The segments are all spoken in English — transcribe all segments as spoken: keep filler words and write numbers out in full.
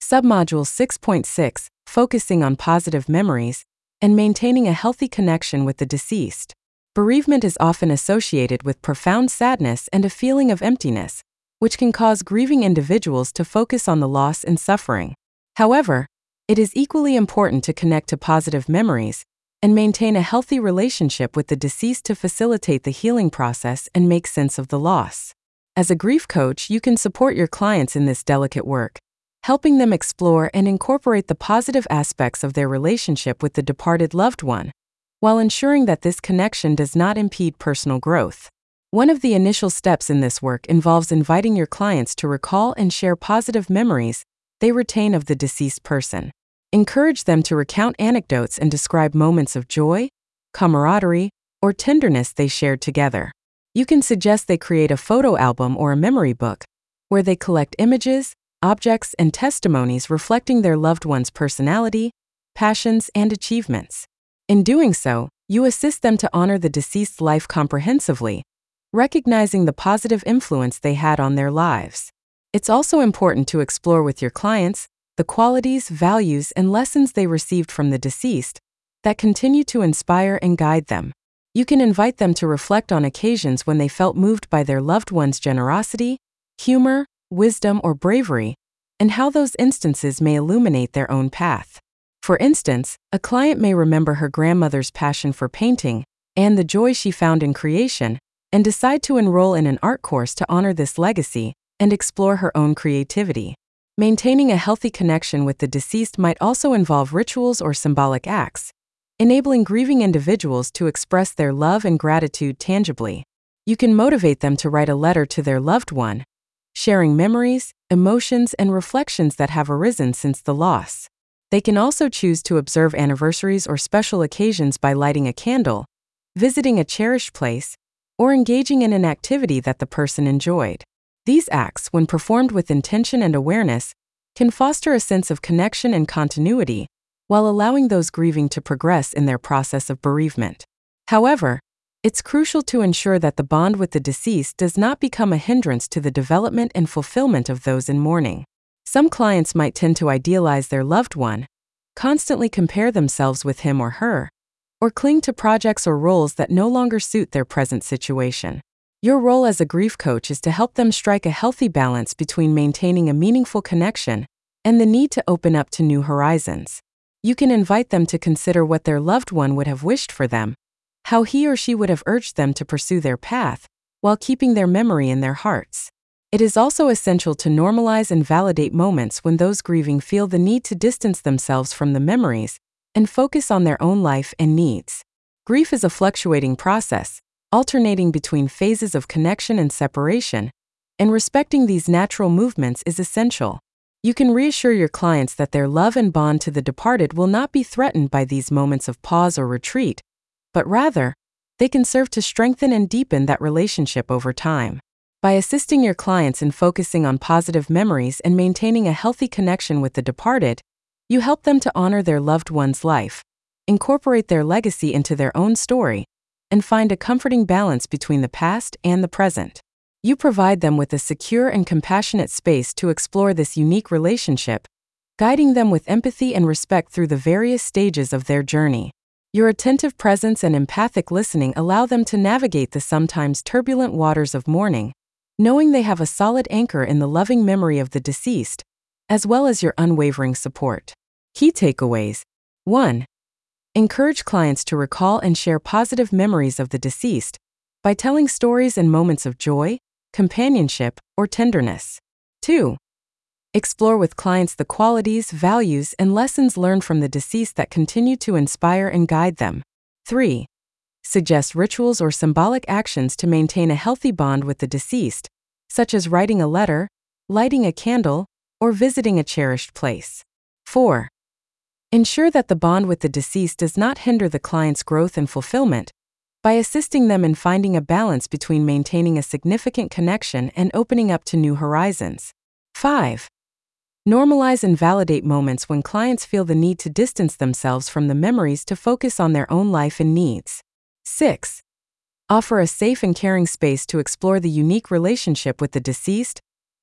Submodule six point six, Focusing on Positive Memories and Maintaining a Healthy Connection with the Deceased. Bereavement is often associated with profound sadness and a feeling of emptiness, which can cause grieving individuals to focus on the loss and suffering. However, it is equally important to connect to positive memories and maintain a healthy relationship with the deceased to facilitate the healing process and make sense of the loss. As a grief coach, you can support your clients in this delicate work, helping them explore and incorporate the positive aspects of their relationship with the departed loved one, while ensuring that this connection does not impede personal growth. One of the initial steps in this work involves inviting your clients to recall and share positive memories they retain of the deceased person. Encourage them to recount anecdotes and describe moments of joy, camaraderie, or tenderness they shared together. You can suggest they create a photo album or a memory book, where they collect images, objects, and testimonies reflecting their loved one's personality, passions, and achievements. In doing so, you assist them to honor the deceased's life comprehensively, recognizing the positive influence they had on their lives. It's also important to explore with your clients the qualities, values, and lessons they received from the deceased that continue to inspire and guide them. You can invite them to reflect on occasions when they felt moved by their loved one's generosity, humor, wisdom, or bravery, and how those instances may illuminate their own path. For instance, a client may remember her grandmother's passion for painting and the joy she found in creation, and decide to enroll in an art course to honor this legacy and explore her own creativity. Maintaining a healthy connection with the deceased might also involve rituals or symbolic acts, enabling grieving individuals to express their love and gratitude tangibly. You can motivate them to write a letter to their loved one, sharing memories, emotions, and reflections that have arisen since the loss. They can also choose to observe anniversaries or special occasions by lighting a candle, visiting a cherished place, or engaging in an activity that the person enjoyed. These acts, when performed with intention and awareness, can foster a sense of connection and continuity, while allowing those grieving to progress in their process of bereavement. However, it's crucial to ensure that the bond with the deceased does not become a hindrance to the development and fulfillment of those in mourning. Some clients might tend to idealize their loved one, constantly compare themselves with him or her, or cling to projects or roles that no longer suit their present situation. Your role as a grief coach is to help them strike a healthy balance between maintaining a meaningful connection and the need to open up to new horizons. You can invite them to consider what their loved one would have wished for them, how he or she would have urged them to pursue their path, while keeping their memory in their hearts. It is also essential to normalize and validate moments when those grieving feel the need to distance themselves from the memories and focus on their own life and needs. Grief is a fluctuating process, alternating between phases of connection and separation, and respecting these natural movements is essential. You can reassure your clients that their love and bond to the departed will not be threatened by these moments of pause or retreat, but rather, they can serve to strengthen and deepen that relationship over time. By assisting your clients in focusing on positive memories and maintaining a healthy connection with the departed, you help them to honor their loved one's life, incorporate their legacy into their own story, and find a comforting balance between the past and the present. You provide them with a secure and compassionate space to explore this unique relationship, guiding them with empathy and respect through the various stages of their journey. Your attentive presence and empathic listening allow them to navigate the sometimes turbulent waters of mourning, knowing they have a solid anchor in the loving memory of the deceased, as well as your unwavering support. Key takeaways. one. Encourage clients to recall and share positive memories of the deceased by telling stories and moments of joy, companionship, or tenderness. two. Explore with clients the qualities, values, and lessons learned from the deceased that continue to inspire and guide them. three. Suggest rituals or symbolic actions to maintain a healthy bond with the deceased, such as writing a letter, lighting a candle, or visiting a cherished place. four. Ensure that the bond with the deceased does not hinder the client's growth and fulfillment by assisting them in finding a balance between maintaining a significant connection and opening up to new horizons. five. Normalize and validate moments when clients feel the need to distance themselves from the memories to focus on their own life and needs. six. Offer a safe and caring space to explore the unique relationship with the deceased,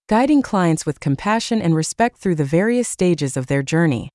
guiding clients with compassion and respect through the various stages of their journey.